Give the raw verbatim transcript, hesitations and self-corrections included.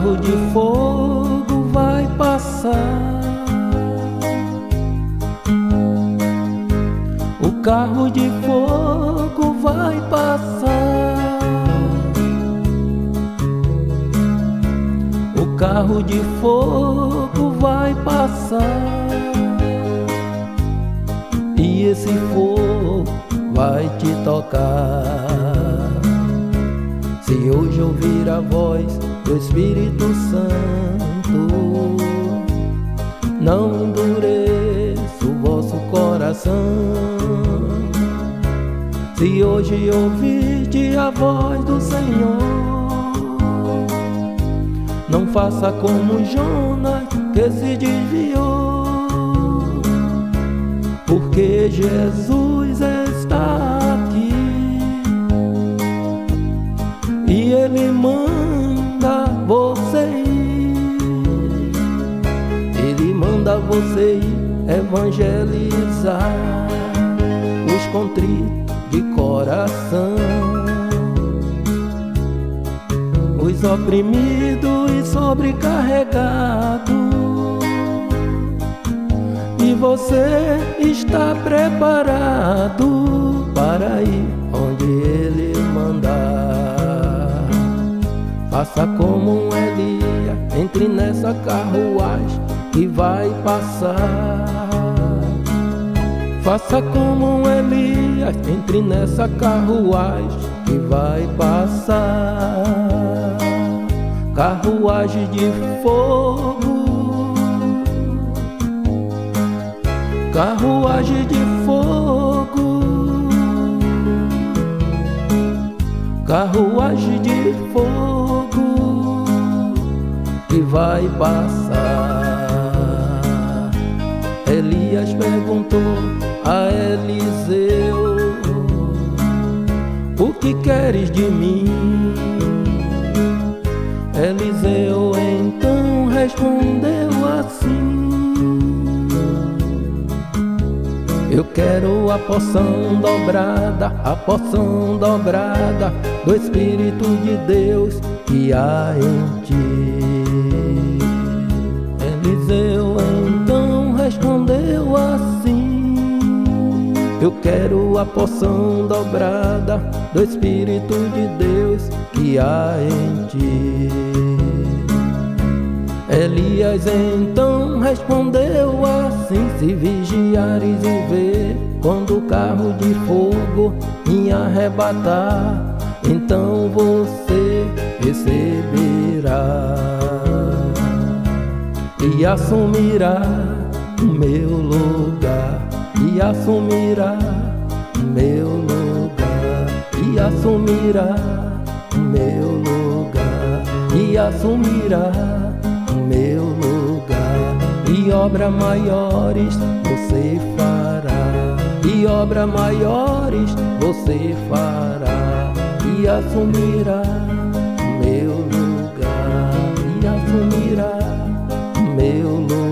carro de fogo vai passar. O carro de fogo vai passar. O carro de fogo vai passar. E esse fogo vai te tocar. Se hoje ouvir a voz do Espírito Santo, não endureça o vosso coração. Se hoje ouvir a voz do Senhor, não faça como Jonas que se desviou, porque Jesus está aqui e Ele manda você ir. Ele manda você ir evangelizar os contritos de coração, os oprimidos e sobrecarregados. E você está preparado para ir onde Ele mandar. Faça como um Elias, entre nessa carruagem que vai passar. Faça como um Elias, entre nessa carruagem que vai passar. Carruagem de fogo, carruagem de fogo, carruagem de fogo que vai passar. Elias perguntou a Eliseu: o que queres de mim? Eliseu então respondeu assim: eu quero a porção dobrada, a porção dobrada do Espírito de Deus que há em ti. Eliseu então respondeu assim: eu quero a porção dobrada do Espírito de Deus que há em ti. Elias então respondeu assim: se vigiares e ver, quando o carro de fogo me arrebatar, então você receberá e assumirá o meu lugar, e assumirá o meu lugar, e assumirá o meu lugar, e assumirá meu lugar. E obras maiores você fará, e obras maiores você fará, e assumirá meu lugar, e assumirá meu lugar.